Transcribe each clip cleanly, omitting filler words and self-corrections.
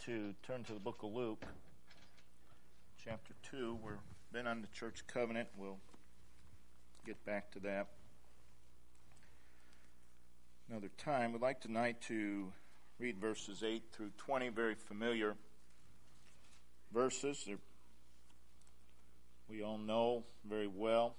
to turn to the book of Luke, chapter 2. We've been on the church covenant. We'll get back to that another time. We'd like tonight to read verses 8 through 20, very familiar verses. We all know very well.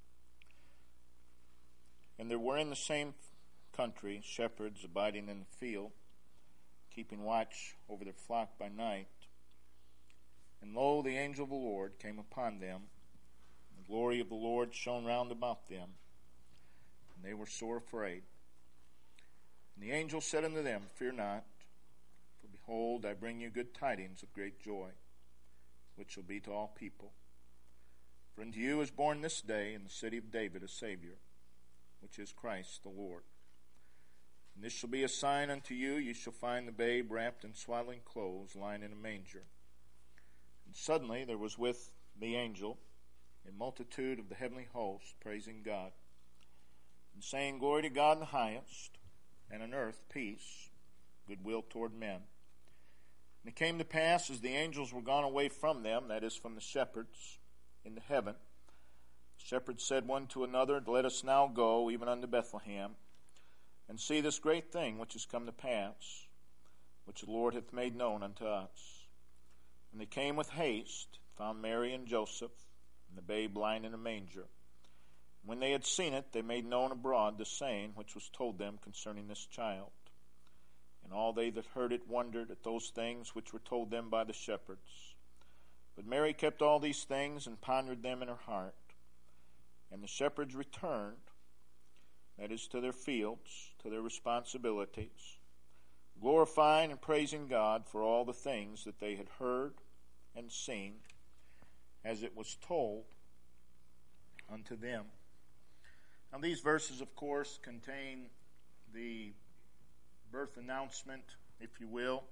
And there were in the same country shepherds abiding in the field, keeping watch over their flock by night. And lo, the angel of the Lord came upon them. The glory of the Lord shone round about them, and they were sore afraid. And the angel said unto them, Fear not, for behold, I bring you good tidings of great joy, which shall be to all people. For unto you is born this day in the city of David a Savior, which is Christ the Lord. And this shall be a sign unto you, ye shall find the babe wrapped in swaddling clothes, lying in a manger. And suddenly there was with the angel a multitude of the heavenly host, praising God, and saying, Glory to God in the highest, and on earth peace, goodwill toward men. And it came to pass, as the angels were gone away from them, that is, from the shepherds, into heaven, the shepherds said one to another, Let us now go even unto Bethlehem, and see this great thing which is come to pass, which the Lord hath made known unto us. And they came with haste, found Mary and Joseph, and the babe lying in a manger. And when they had seen it, they made known abroad the saying which was told them concerning this child. And all they that heard it wondered at those things which were told them by the shepherds. But Mary kept all these things and pondered them in her heart. And the shepherds returned, that is, to their fields, to their responsibilities, glorifying and praising God for all the things that they had heard and seen, as it was told unto them. Now, these verses, of course, contain the birth announcement, if you will,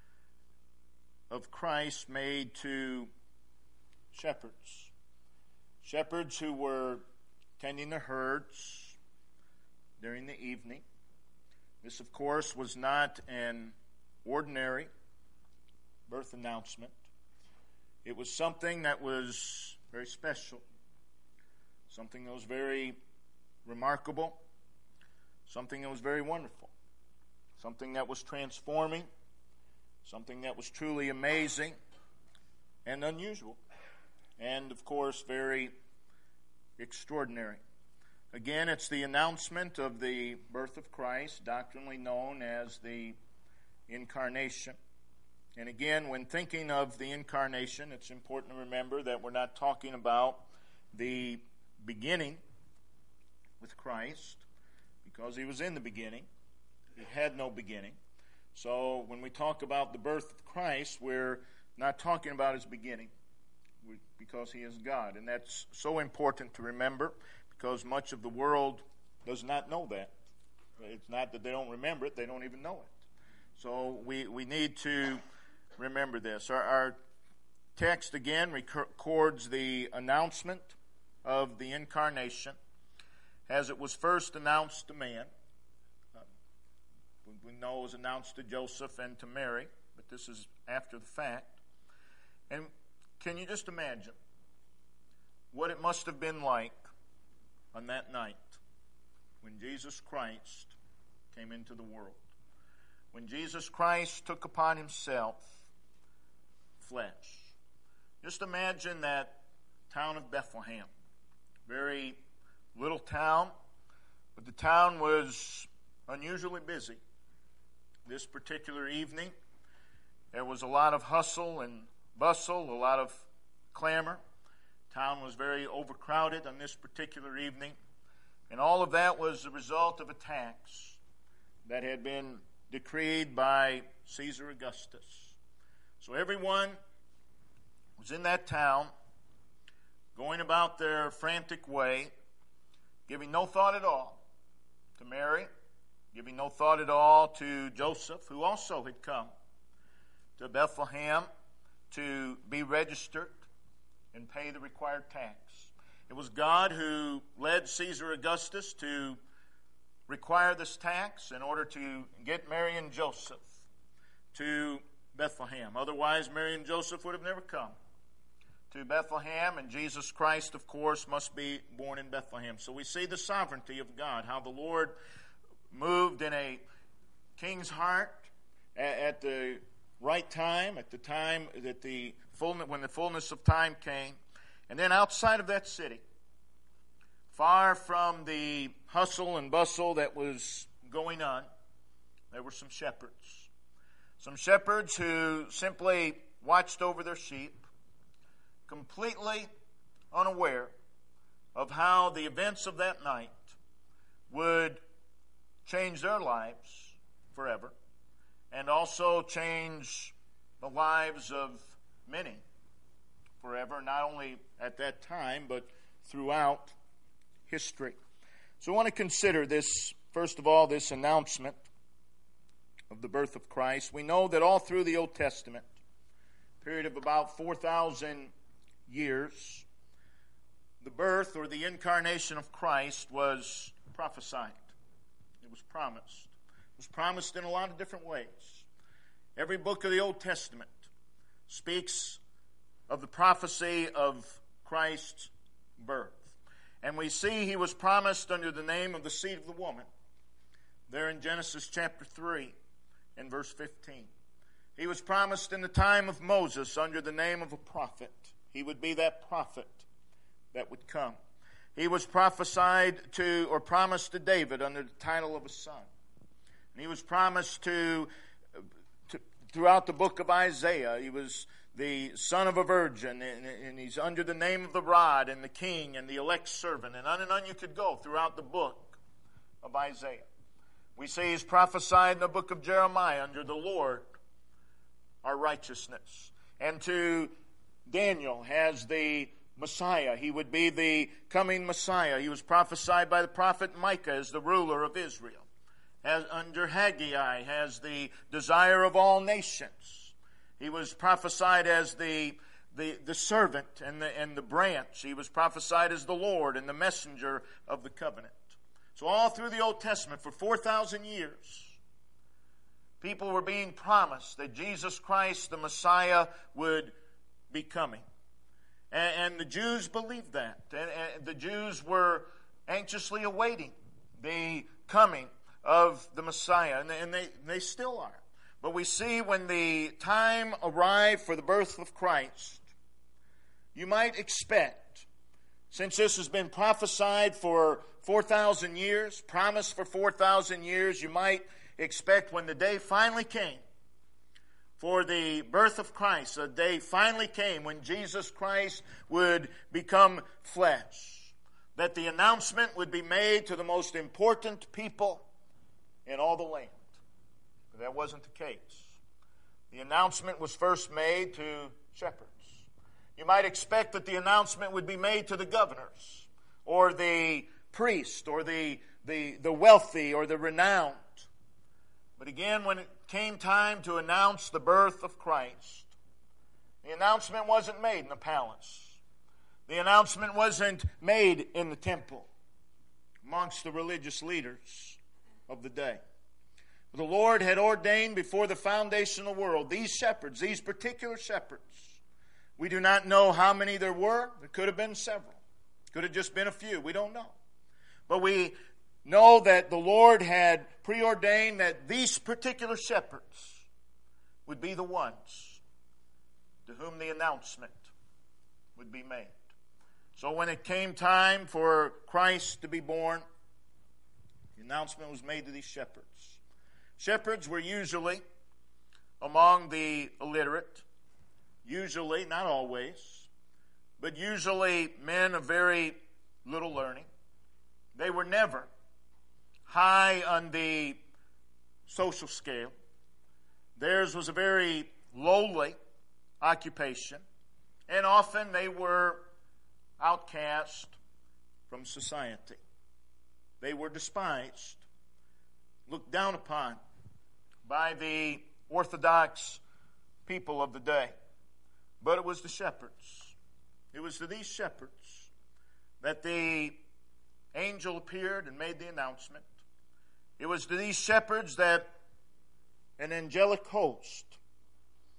of Christ made to shepherds. Shepherds who were tending their herds during the evening. This, of course, was not an ordinary birth announcement. It was something that was very special, something that was very remarkable, something that was very wonderful, something that was transforming, something that was truly amazing and unusual, and, of course, very extraordinary. Again, it's the announcement of the birth of Christ, doctrinally known as the Incarnation. And again, when thinking of the Incarnation, it's important to remember that we're not talking about the beginning with Christ, because he was in the beginning. He had no beginning. So when we talk about the birth of Christ, we're not talking about his beginning, because he is God. And that's so important to remember, because much of the world does not know that. It's not that they don't remember it, they don't even know it. So we need to remember this. Our text again records the announcement of the Incarnation as it was first announced to man. We know it was announced to Joseph and to Mary, but this is after the fact. And can you just imagine what it must have been like on that night when Jesus Christ came into the world? When Jesus Christ took upon himself flesh. Just imagine that town of Bethlehem. Very little town, but the town was unusually busy. This particular evening, there was a lot of hustle and bustle, a lot of clamor. Town was very overcrowded on this particular evening, and all of that was the result of a tax that had been decreed by Caesar Augustus. So everyone was in that town, going about their frantic way, giving no thought at all to Mary, giving no thought at all to Joseph, who also had come to Bethlehem to be registered and pay the required tax. It was God who led Caesar Augustus to require this tax in order to get Mary and Joseph to Bethlehem. Otherwise, Mary and Joseph would have never come to Bethlehem, and Jesus Christ, of course, must be born in Bethlehem. So we see the sovereignty of God, how the Lord moved in a king's heart at the right time, at the time that when the fullness of time came. And then outside of that city, far from the hustle and bustle that was going on, there were some shepherds. Some shepherds who simply watched over their sheep, completely unaware of how the events of that night would change their lives forever, and also change the lives of many forever, not only at that time, but throughout history. So I want to consider this, first of all, this announcement of the birth of Christ. We know that all through the Old Testament, a period of about 4,000 years, the birth or the incarnation of Christ was prophesied. It was promised. It was promised in a lot of different ways. Every book of the Old Testament speaks of the prophecy of Christ's birth. And we see he was promised under the name of the seed of the woman, there in Genesis chapter 3 and verse 15. He was promised in the time of Moses under the name of a prophet. He would be that prophet that would come. He was prophesied to, or promised to David under the title of a son. And he was promised to throughout the book of Isaiah. He was the son of a virgin, and he's under the name of the rod and the king and the elect servant. And on you could go throughout the book of Isaiah. We see he's prophesied in the book of Jeremiah under the Lord, our righteousness. And to Daniel as the Messiah. He would be the coming Messiah. He was prophesied by the prophet Micah as the ruler of Israel. As under Haggai as the desire of all nations. He was prophesied as the servant and the branch. He was prophesied as the Lord and the messenger of the covenant. So all through the Old Testament for 4,000 years, people were being promised that Jesus Christ, the Messiah, would be coming. And the Jews believed that. And the Jews were anxiously awaiting the coming of the Messiah. And they still are. But we see when the time arrived for the birth of Christ, you might expect, since this has been prophesied for 4,000 years, promised for 4,000 years, you might expect when the day finally came for the birth of Christ, the day finally came when Jesus Christ would become flesh, that the announcement would be made to the most important people in all the land. But that wasn't the case. The announcement was first made to shepherds. You might expect that the announcement would be made to the governors, or the priest, or the wealthy, or the renowned. But again, when it came time to announce the birth of Christ, the announcement wasn't made in the palace. The announcement wasn't made in the temple amongst the religious leaders of the day. The Lord had ordained before the foundation of the world these shepherds, these particular shepherds. We do not know how many there were. There could have been several. Could have just been a few. We don't know. But we know that the Lord had preordained that these particular shepherds would be the ones to whom the announcement would be made. So when it came time for Christ to be born, the announcement was made to these shepherds. Shepherds were usually among the illiterate, usually, not always, but usually men of very little learning. They were never high on the social scale. Theirs was a very lowly occupation, and often they were outcast from society. They were despised, looked down upon by the Orthodox people of the day. But it was the shepherds. It was to these shepherds that the angel appeared and made the announcement. It was to these shepherds that an angelic host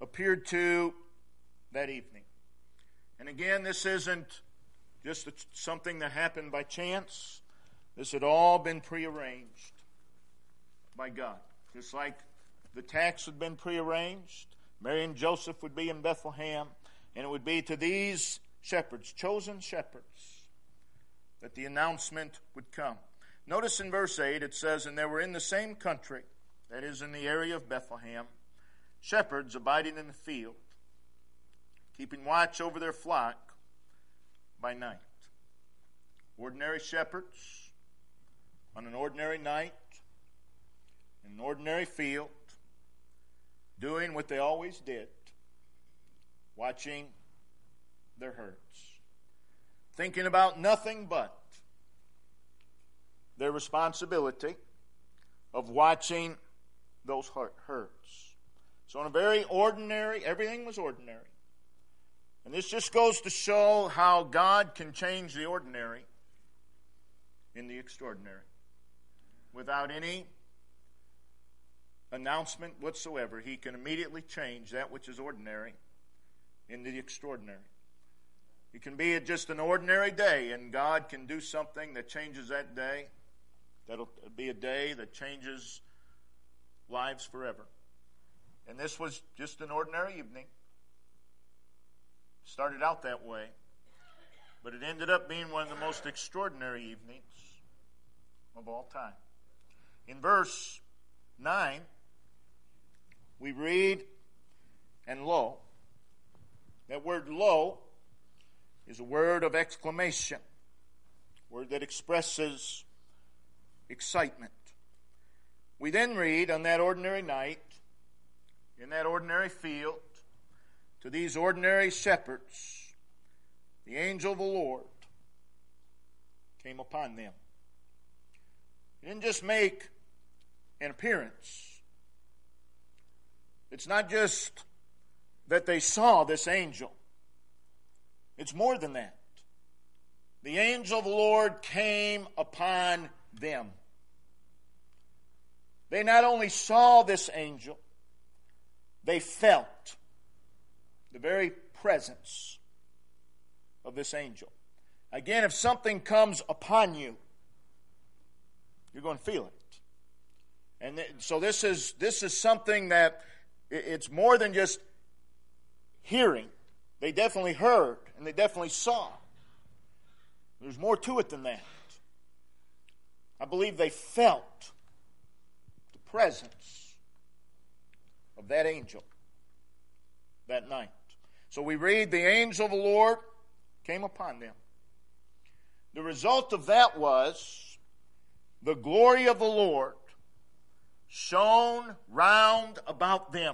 appeared to that evening. And again, this isn't just something that happened by chance. This had all been prearranged by God. Just like the tax had been prearranged, Mary and Joseph would be in Bethlehem, and it would be to these shepherds, chosen shepherds, that the announcement would come. Notice in verse 8 it says, "And there were in the same country," that is in the area of Bethlehem, "shepherds abiding in the field, keeping watch over their flock by night." Ordinary shepherds on an ordinary night, in an ordinary field, doing what they always did, watching their herds, thinking about nothing but their responsibility of watching those herds. So in a very ordinary, everything was ordinary. And this just goes to show how God can change the ordinary in the extraordinary without any announcement whatsoever. He can immediately change that which is ordinary into the extraordinary. It can be just an ordinary day, and God can do something that changes that day. That'll be a day that changes lives forever. And this was just an ordinary evening. Started out that way, but it ended up being one of the most extraordinary evenings of all time. In verse 9, we read, "And lo," that word "lo" is a word of exclamation, a word that expresses excitement. We then read, on that ordinary night, in that ordinary field, to these ordinary shepherds, the angel of the Lord came upon them. He didn't just make an appearance. It's not just that they saw this angel. It's more than that. The angel of the Lord came upon them. They not only saw this angel, they felt the very presence of this angel. Again, if something comes upon you, you're going to feel it. And so this is something that it's more than just hearing. They definitely heard and they definitely saw. There's more to it than that. I believe they felt the presence of that angel that night. So we read, the angel of the Lord came upon them. The result of that was the glory of the Lord shone round about them.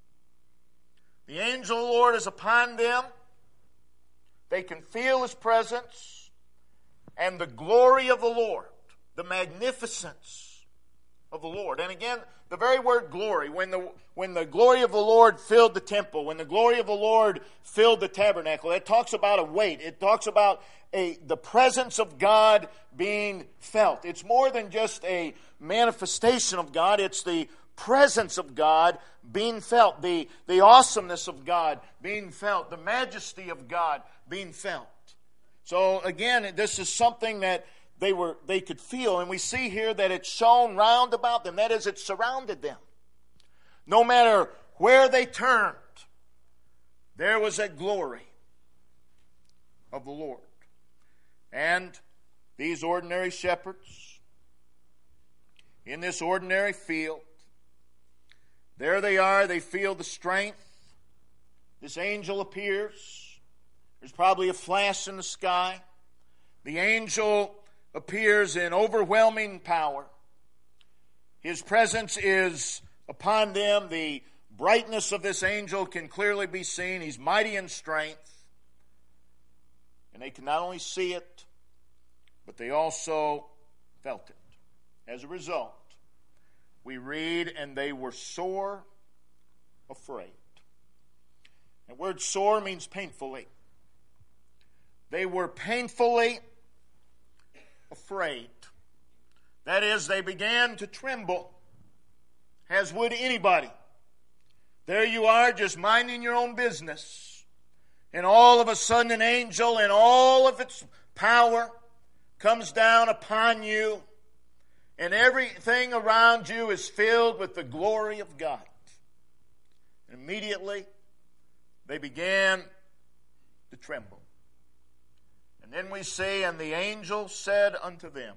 The angel of the Lord is upon them. They can feel His presence. And the glory of the Lord, the magnificence of the Lord. And again, the very word glory, when the glory of the Lord filled the temple, when the glory of the Lord filled the tabernacle, it talks about a weight. It talks about the presence of God being felt. It's more than just a manifestation of God. It's the presence of God being felt. The awesomeness of God being felt. The majesty of God being felt. So again, this is something that they could feel, and we see here that it shone round about them. That is, it surrounded them. No matter where they turned, there was a glory of the Lord. And these ordinary shepherds, in this ordinary field, there they are, they feel the strength. This angel appears. There's probably a flash in the sky. The angel appears in overwhelming power. His presence is upon them. The brightness of this angel can clearly be seen. He's mighty in strength. And they can not only see it, but they also felt it. As a result, we read, and they were sore afraid. The word sore means painfully. They were painfully afraid. That is, they began to tremble, as would anybody There you are, just minding your own business. And all of a sudden an angel in all of its power comes down upon you. And everything around you is filled with the glory of God. And immediately they began to tremble. And then we see, and the angel said unto them,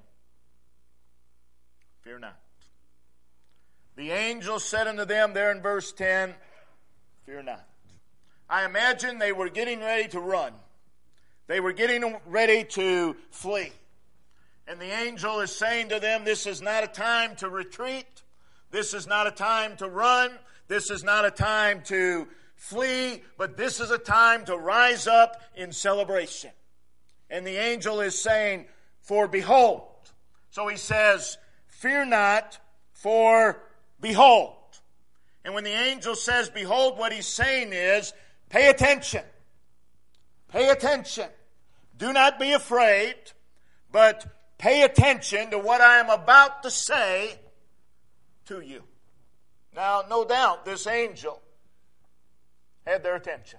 fear not. The angel said unto them there in verse 10, fear not. I imagine they were getting ready to run. They were getting ready to flee. And the angel is saying to them, this is not a time to retreat. This is not a time to run. This is not a time to flee, but this is a time to rise up in celebration. And the angel is saying, for behold. So he says, fear not, for behold. And when the angel says, behold, what he's saying is, pay attention. Pay attention. Do not be afraid, but pay attention to what I am about to say to you. Now, no doubt, this angel had their attention.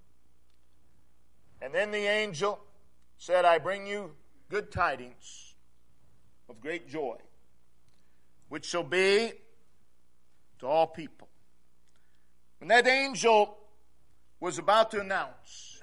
And then the angel said, I bring you good tidings of great joy, which shall be to all people. When that angel was about to announce,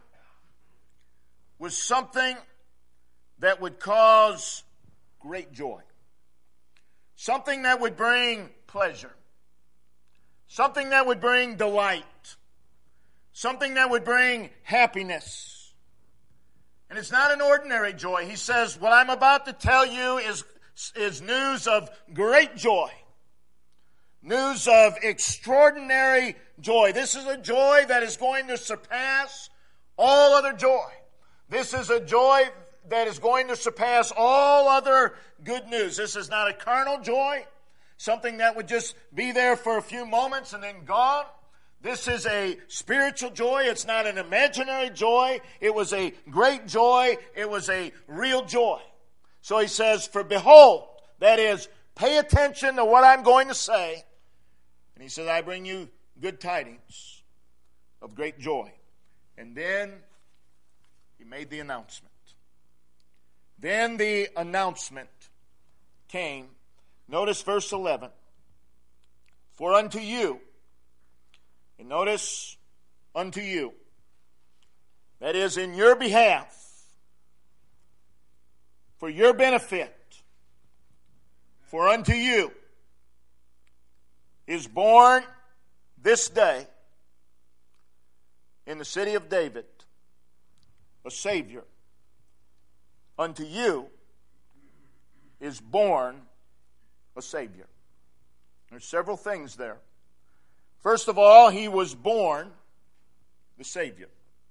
was something that would cause great joy. Something that would bring pleasure. Something that would bring delight. Something that would bring happiness. And it's not an ordinary joy. He says, what I'm about to tell you is news of great joy. News of extraordinary joy. This is a joy that is going to surpass all other joy. This is a joy that is going to surpass all other good news. This is not a carnal joy, something that would just be there for a few moments and then gone. This is a spiritual joy. It's not an imaginary joy. It was a great joy. It was a real joy. So he says, for behold, that is, pay attention to what I'm going to say. And he says, I bring you good tidings of great joy. And then he made the announcement. Then the announcement came. Notice verse 11. For unto you, and notice unto you, that is in your behalf, for your benefit, for unto you is born this day in the city of David a Savior. Unto you is born a Savior. There's several things there. First of all, he was born the Savior.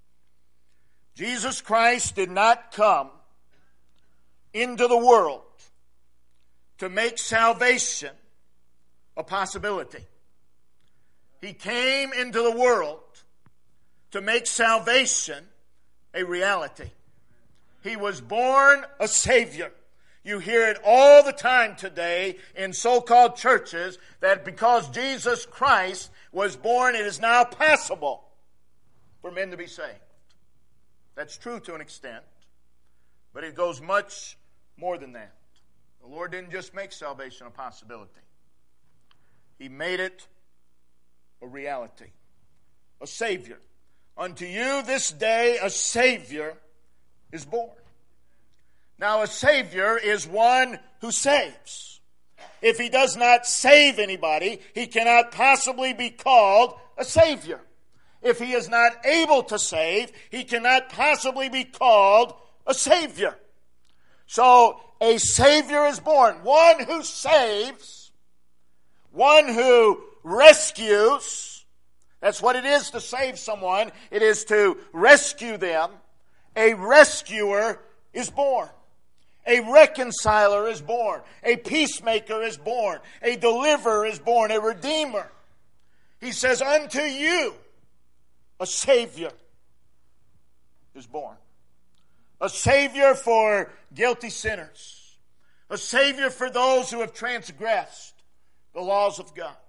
Jesus Christ did not come into the world to make salvation a possibility. He came into the world to make salvation a reality. He was born a Savior. You hear it all the time today in so-called churches that because Jesus Christ was born, it is now possible for men to be saved. That's true to an extent, but it goes much more than that. The Lord didn't just make salvation a possibility. He made it a reality. A Savior. Unto you this day a Savior is born. Now, a Savior is one who saves. If he does not save anybody, he cannot possibly be called a Savior. If he is not able to save, he cannot possibly be called a Savior. So, a Savior is born. One who saves, one who rescues. That's what it is to save someone. It is to rescue them. A rescuer is born. A reconciler is born. A peacemaker is born. A deliverer is born. A redeemer. He says, unto you a Savior is born. A Savior for guilty sinners. A Savior for those who have transgressed the laws of God.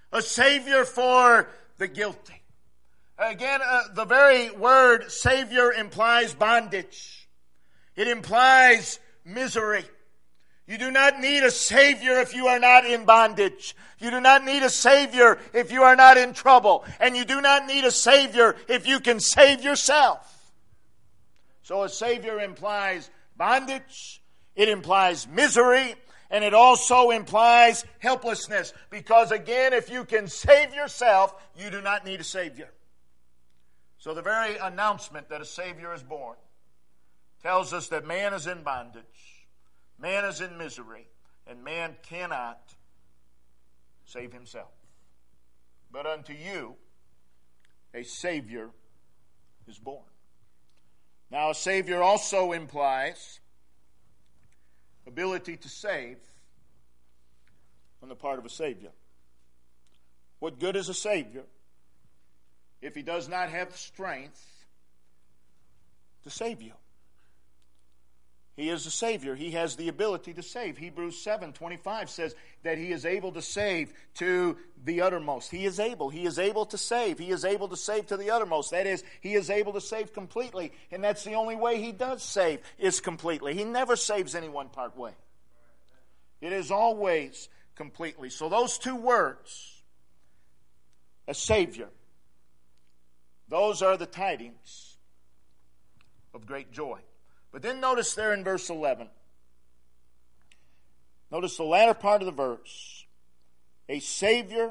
A Savior for the guilty. Again, the very word Savior implies bondage. It implies misery. You do not need a Savior if you are not in bondage. You do not need a Savior if you are not in trouble. And you do not need a Savior if you can save yourself. So a Savior implies bondage. It implies misery. And it also implies helplessness. Because again, if you can save yourself, you do not need a Savior. So the very announcement that a Savior is born tells us that man is in bondage, man is in misery, and man cannot save himself. But unto you a Savior is born. Now a Savior also implies ability to save on the part of a Savior. What good is a Savior if he does not have the strength to save you? He is a Savior. He has the ability to save. Hebrews 7:25 says that he is able to save to the uttermost. He is able. He is able to save. He is able to save to the uttermost. That is, he is able to save completely. And that's the only way he does save, is completely. He never saves anyone part way. It is always completely. So those two words, a Savior, those are the tidings of great joy. But then notice there in verse 11, notice the latter part of the verse, a Savior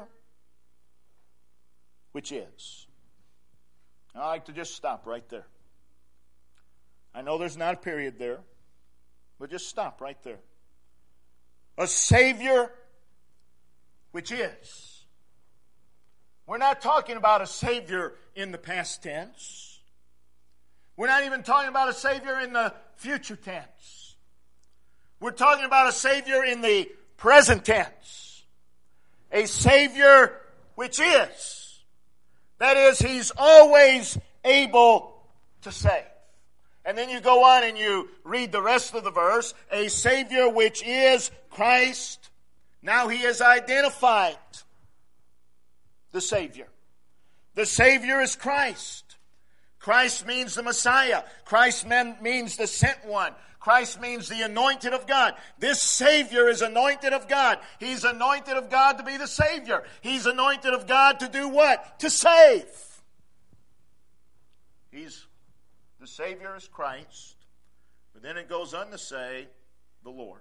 which is. Now, I like to just stop right there. I know there's not a period there, but just stop right there. A Savior which is. We're not talking about a Savior in the past tense. We're not even talking about a Savior in the future tense. We're talking about a Savior in the present tense. A Savior which is. That is, he's always able to save. And then you go on and you read the rest of the verse. A Savior which is Christ. Now he has identified the Savior. The Savior is Christ. Christ means the Messiah. Christ means the sent one. Christ means the anointed of God. This Savior is anointed of God. He's anointed of God to be the Savior. He's anointed of God to do what? To save. The Savior is Christ. But then it goes on to say, the Lord.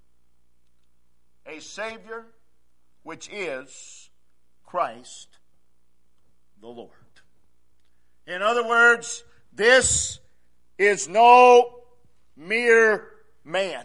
A Savior which is Christ the Lord. In other words, this is no mere man.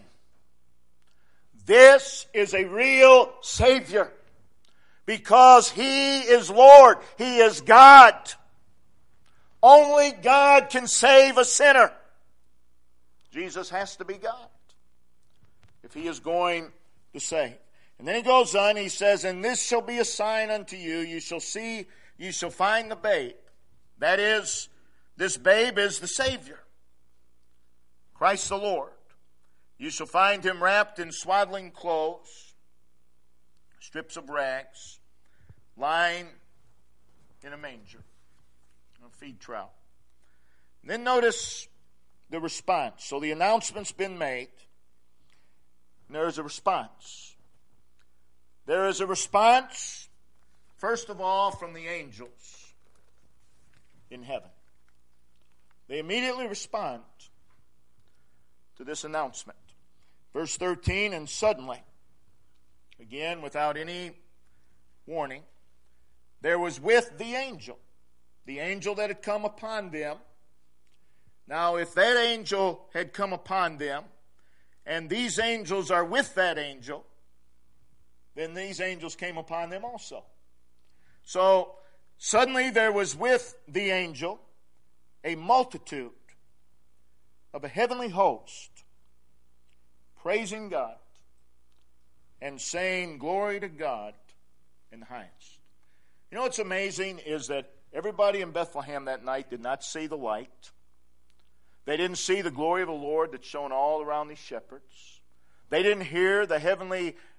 This is a real Savior because he is Lord. He is God. Only God can save a sinner. Jesus has to be God if he is going to save. And then he goes on, he says, and this shall be a sign unto you. You shall find the babe. That is, this babe is the Savior, Christ the Lord. You shall find him wrapped in swaddling clothes, strips of rags, lying in a manger, a feed trough. And then notice the response. So the announcement's been made, and there is a response. There is a response, first of all, from the angels in heaven. They immediately respond to this announcement. Verse 13, and suddenly, again without any warning, there was with the angel that had come upon them. Now, if that angel had come upon them, and these angels are with that angel, then these angels came upon them also. So, suddenly there was with the angel a multitude of a heavenly host, praising God and saying, glory to God in the highest. You know what's amazing is that everybody in Bethlehem that night did not see the light. They didn't see the glory of the Lord that shone all around these shepherds. They didn't hear the heavenly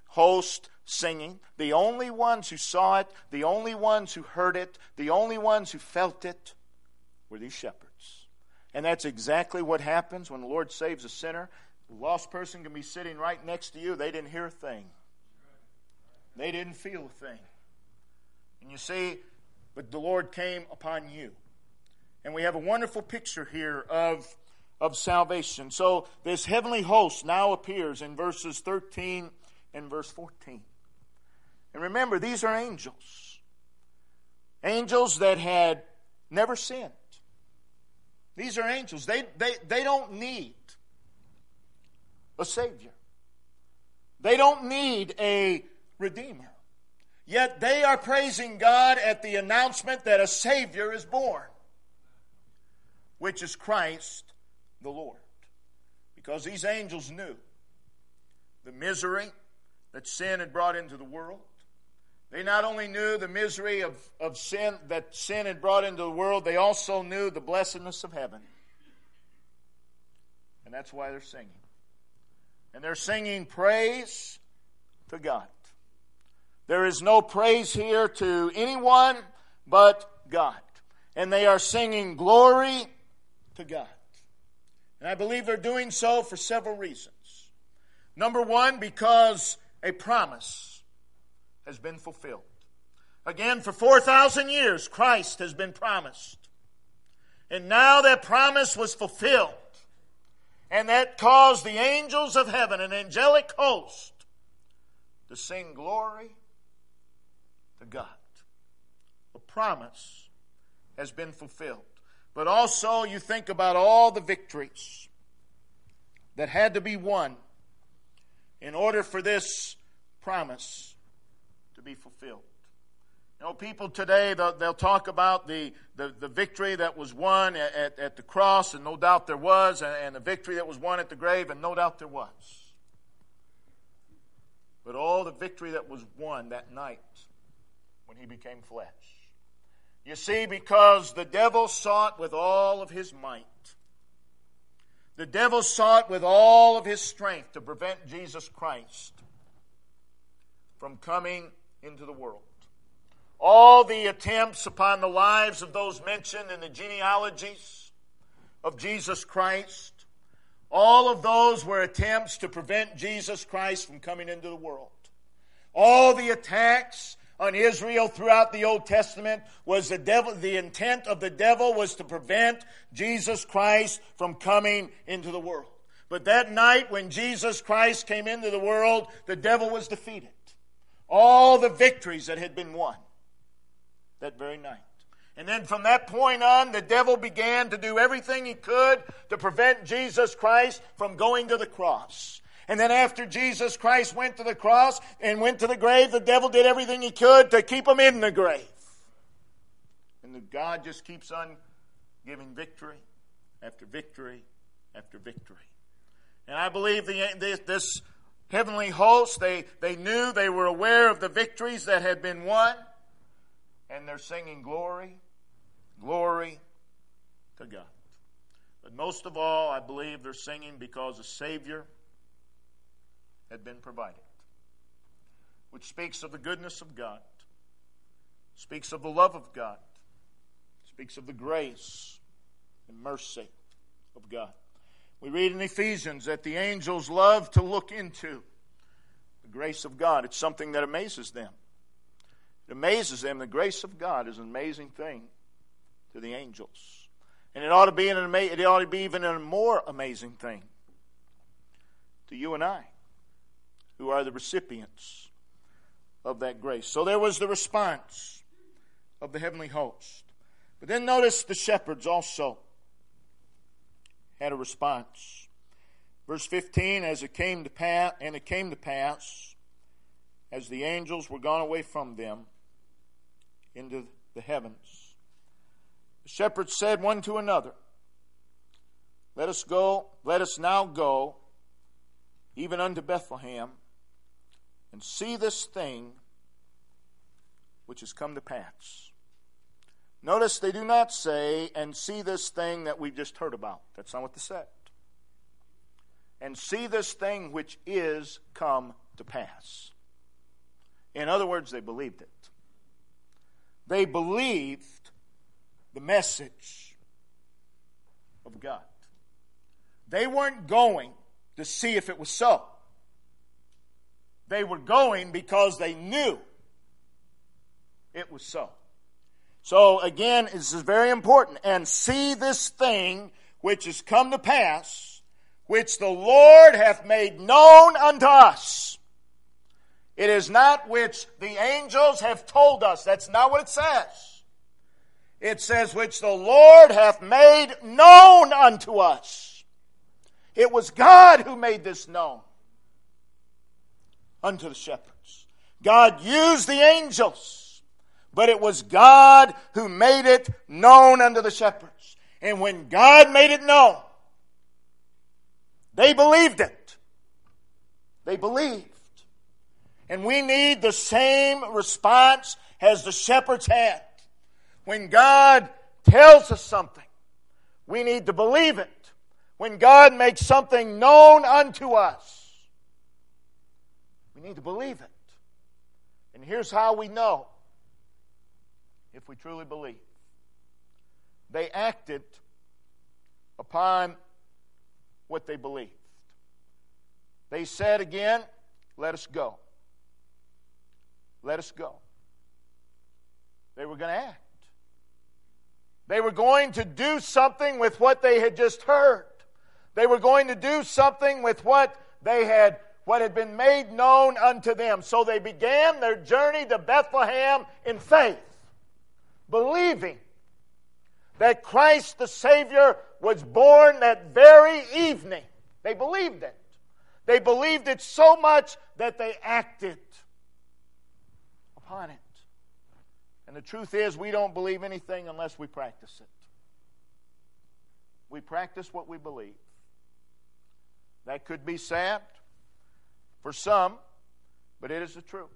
host singing. The only ones who saw it, the only ones who heard it, the only ones who felt it were these shepherds. And that's exactly what happens when the Lord saves a sinner. A lost person can be sitting right next to you. They didn't hear a thing. They didn't feel a thing. And you see, but the Lord came upon you. And we have a wonderful picture here of salvation. So this heavenly host now appears in verses 13 and verse 14. And remember, these are angels. Angels that had never sinned. These are angels. They don't need a Savior. They don't need a Redeemer. Yet they are praising God at the announcement that a Savior is born, which is Christ the Lord. Because these angels knew the misery that sin had brought into the world. They not only knew the misery of sin that sin had brought into the world, they also knew the blessedness of heaven. And that's why they're singing. And they're singing praise to God. There is no praise here to anyone but God. And they are singing glory to God. And I believe they're doing so for several reasons. Number one, because a promise has been fulfilled. Again, for 4,000 years, Christ has been promised. And now that promise was fulfilled. And that caused the angels of heaven, an angelic host, to sing glory to God. A promise has been fulfilled. But also you think about all the victories that had to be won in order for this promise to be fulfilled. You know, people today, they'll talk about the victory that was won at the cross, and no doubt there was, and the victory that was won at the grave, and no doubt there was. But all the victory that was won that night when He became flesh. You see, because the devil sought with all of his might. The devil sought with all of his strength to prevent Jesus Christ from coming into the world. All the attempts upon the lives of those mentioned in the genealogies of Jesus Christ, all of those were attempts to prevent Jesus Christ from coming into the world. All the attacks on Israel throughout the Old Testament was the intent of the devil was to prevent Jesus Christ from coming into the world. But that night when Jesus Christ came into the world, the devil was defeated. All the victories that had been won that very night. And then from that point on, the devil began to do everything he could to prevent Jesus Christ from going to the cross. And then after Jesus Christ went to the cross and went to the grave, the devil did everything he could to keep him in the grave. And God just keeps on giving victory after victory after victory. And I believe this heavenly host, they knew, they were aware of the victories that had been won. And they're singing glory, glory to God. But most of all, I believe they're singing because a Savior had been provided, which speaks of the goodness of God, speaks of the love of God, speaks of the grace and mercy of God. We read in Ephesians that the angels love to look into the grace of God. It's something that amazes them. It amazes them. The grace of God is an amazing thing to the angels. And it ought to be even a more amazing thing to you and I, who are the recipients of that grace. So there was the response of the heavenly host. But then notice the shepherds also had a response. Verse 15, and it came to pass, as the angels were gone away from them into the heavens, the shepherds said one to another, let us now go, even unto Bethlehem, and see this thing which has come to pass. Notice they do not say, and see this thing that we've just heard about. That's not what they said. And see this thing which is come to pass. In other words, they believed it. They believed the message of God. They weren't going to see if it was so. They were going because they knew it was so. So again, this is very important. And see this thing which is come to pass, which the Lord hath made known unto us. It is not which the angels have told us. That's not what it says. It says, which the Lord hath made known unto us. It was God who made this known unto the shepherds. God used the angels, but it was God who made it known unto the shepherds. And when God made it known, they believed it. They believed. And we need the same response as the shepherds had. When God tells us something, we need to believe it. When God makes something known unto us, we need to believe it. And here's how we know if we truly believe. They acted upon what they believed. They said again, let us go. Let us go. They were going to act. They were going to do something with what they had just heard. They were going to do something with what had been made known unto them. So they began their journey to Bethlehem in faith, believing that Christ the Savior was born that very evening. They believed it. They believed it so much that they acted upon it. And the truth is, we don't believe anything unless we practice it. We practice what we believe. That could be sad for some, but it is the truth.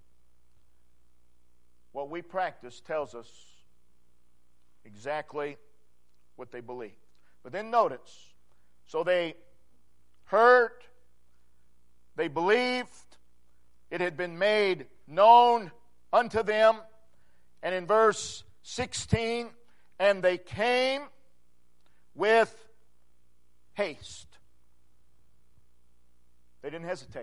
What we practice tells us exactly what they believe. But then notice, so they heard, they believed, it had been made known unto them. And in verse 16, and they came with haste. They didn't hesitate.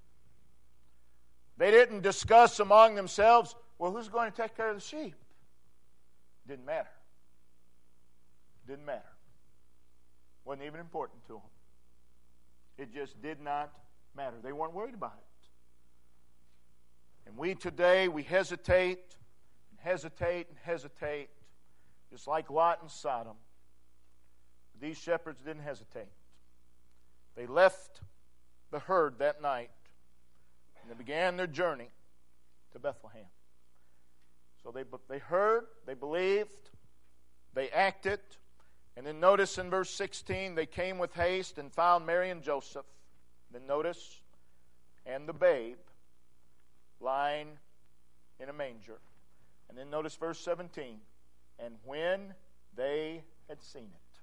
They didn't discuss among themselves, well, who's going to take care of the sheep? Didn't matter. Didn't matter. Wasn't even important to them. It just did not matter. They weren't worried about it. And we today, we hesitate and hesitate and hesitate, just like Lot and Sodom. These shepherds didn't hesitate. They left the herd that night, and they began their journey to Bethlehem. So they heard, they believed, they acted, and then notice in verse 16, they came with haste and found Mary and Joseph. Then notice, and the babe lying in a manger. And then notice verse 17, and when they had seen it.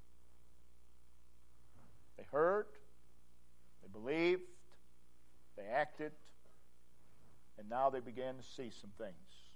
They heard, they believed, they acted, and now they began to see some things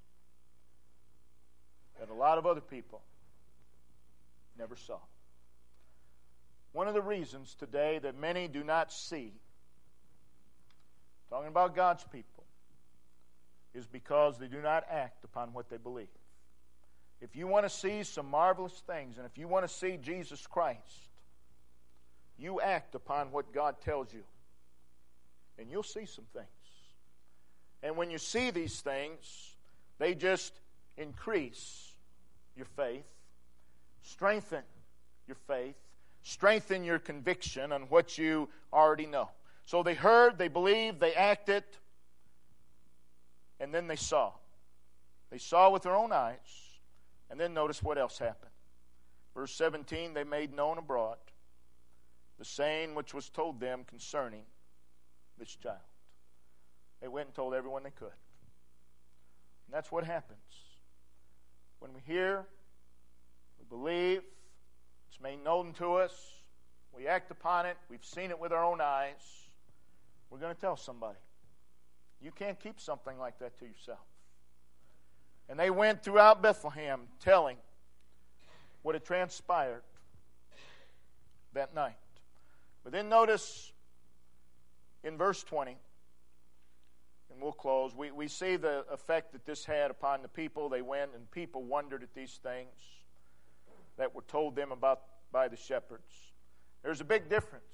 that a lot of other people never saw. One of the reasons today that many do not see, talking about God's people, is because they do not act upon what they believe. If you want to see some marvelous things, and if you want to see Jesus Christ, you act upon what God tells you, and you'll see some things. And when you see these things, they just increase your faith, strengthen your faith, strengthen your conviction on what you already know. So they heard, they believed, they acted, and then they saw. They saw with their own eyes, and then notice what else happened. Verse 17, they made known abroad the saying which was told them concerning this child. They went and told everyone they could. And that's what happens. When we hear, we believe, it's made known to us, we act upon it, we've seen it with our own eyes, we're going to tell somebody. You can't keep something like that to yourself. And they went throughout Bethlehem telling what had transpired that night. But then notice in verse 20, and we'll close, we see the effect that this had upon the people. They went and people wondered at these things that were told them about by the shepherds. There's a big difference.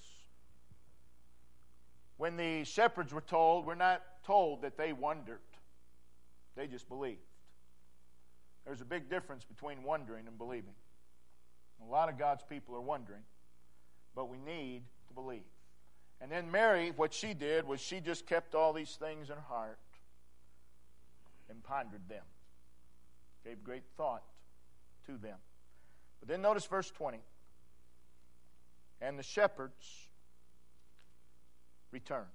When the shepherds were told, we're not told that they wondered. They just believed. There's a big difference between wondering and believing. A lot of God's people are wondering, but we need to believe. And then Mary, what she did was she just kept all these things in her heart and pondered them. Gave great thought to them. But then notice verse 20. And the shepherds returned.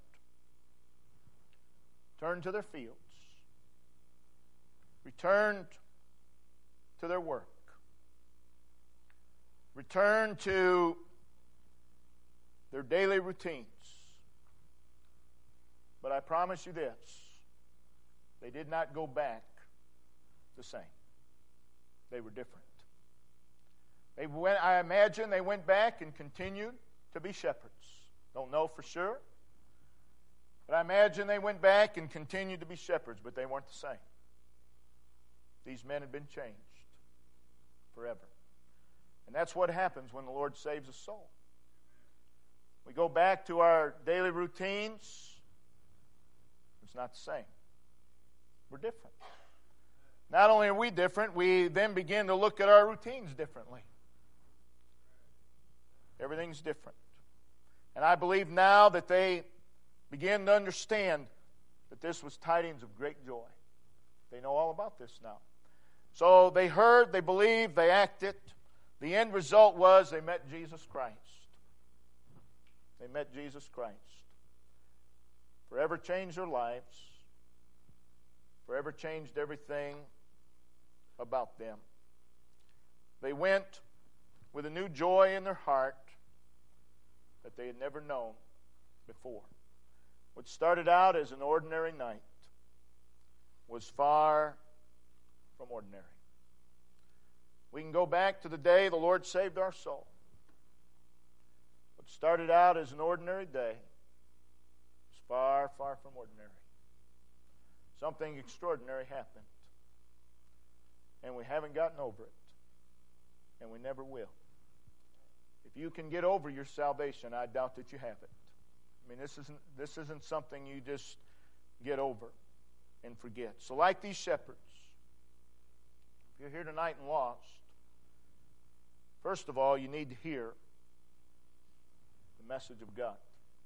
Turned to their fields. Returned to their work. Returned to their daily routines. But I promise you this, they did not go back the same. They were different. I imagine they went back and continued to be shepherds. Don't know for sure. But I imagine they went back and continued to be shepherds, but they weren't the same. These men had been changed forever. And that's what happens when the Lord saves a soul. We go back to our daily routines. It's not the same. We're different. Not only are we different, we then begin to look at our routines differently. Everything's different. And I believe now that they begin to understand that this was tidings of great joy. They know all about this now. So they heard, they believed, they acted. The end result was they met Jesus Christ. They met Jesus Christ. Forever changed their lives. Forever changed everything about them. They went with a new joy in their heart that they had never known before. What started out as an ordinary night was far from ordinary. We can go back to the day the Lord saved our soul. What started out as an ordinary day was far, far from ordinary. Something extraordinary happened. And we haven't gotten over it. And we never will. If you can get over your salvation, I doubt that you have it. I mean, this isn't something you just get over and forget. So like these shepherds, if you're here tonight and lost, first of all, you need to hear the message of God.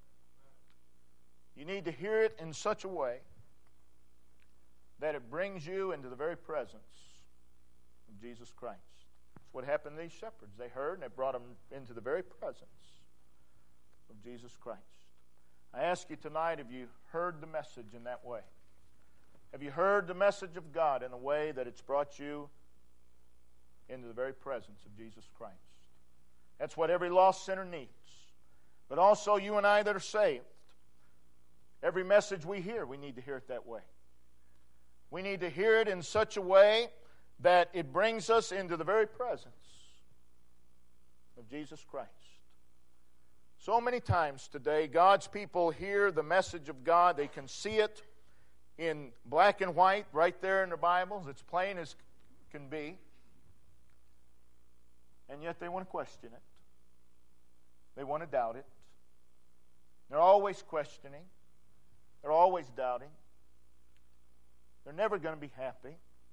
You need to hear it in such a way that it brings you into the very presence of Jesus Christ. That's what happened to these shepherds. They heard and it brought them into the very presence of Jesus Christ. I ask you tonight, have you heard the message in that way? Have you heard the message of God in a way that it's brought you into the very presence of Jesus Christ? That's what every lost sinner needs. But also you and I that are saved. Every message we hear, we need to hear it that way. We need to hear it in such a way that it brings us into the very presence of Jesus Christ. So many times today, God's people hear the message of God. They can see it in black and white right there in their Bibles. It's plain as can be. And yet they want to question it. They want to doubt it. They're always questioning. They're always doubting. They're never going to be happy.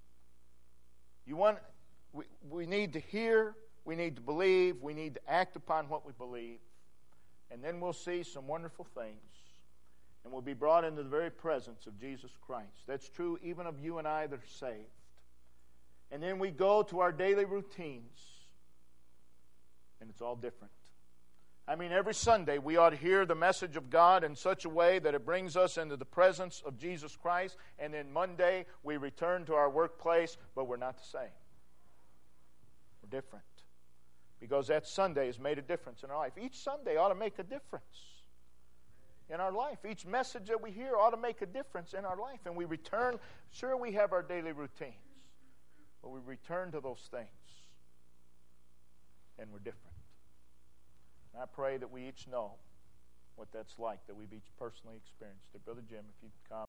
We need to hear, we need to believe, we need to act upon what we believe. And then we'll see some wonderful things. And we'll be brought into the very presence of Jesus Christ. That's true even of you and I that are saved. And then we go to our daily routines. And it's all different. I mean, every Sunday we ought to hear the message of God in such a way that it brings us into the presence of Jesus Christ. And then Monday we return to our workplace, but we're not the same. We're different. Because that Sunday has made a difference in our life. Each Sunday ought to make a difference. in our life. Each message that we hear ought to make a difference in our life. And we return, sure, we have our daily routines, but we return to those things, and we're different. And I pray that we each know what that's like, that we've each personally experienced it. Brother Jim, if you'd come.